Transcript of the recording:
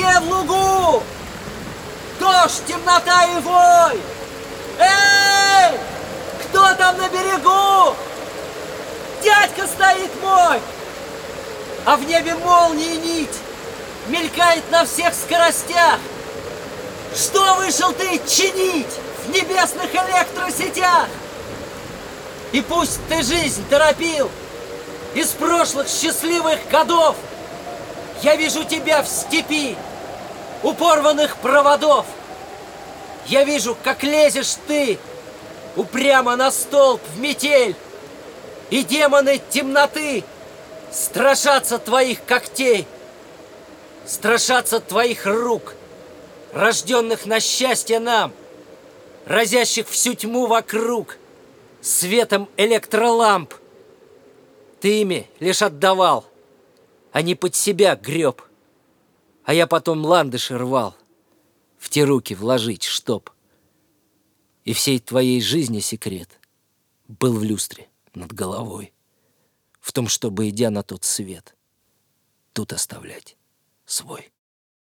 Где в лугу? Дождь, темнота и вой! Эй! Кто там на берегу? Дядька стоит мой! А в небе молнии нить мелькает на всех скоростях. Что вышел ты чинить в небесных электросетях? И пусть ты жизнь торопил из прошлых счастливых годов, я вижу тебя в степи у порванных проводов. Я вижу, как лезешь ты упрямо на столб в метель, и демоны темноты страшатся твоих когтей, страшатся твоих рук, рожденных на счастье нам, разящих всю тьму вокруг светом электроламп. Ты ими лишь отдавал, а не под себя греб, а я потом ландыши рвал, в те руки вложить, чтоб. И всей твоей жизни секрет был в люстре над головой, в том, чтобы, идя на тот свет, тут оставлять свой.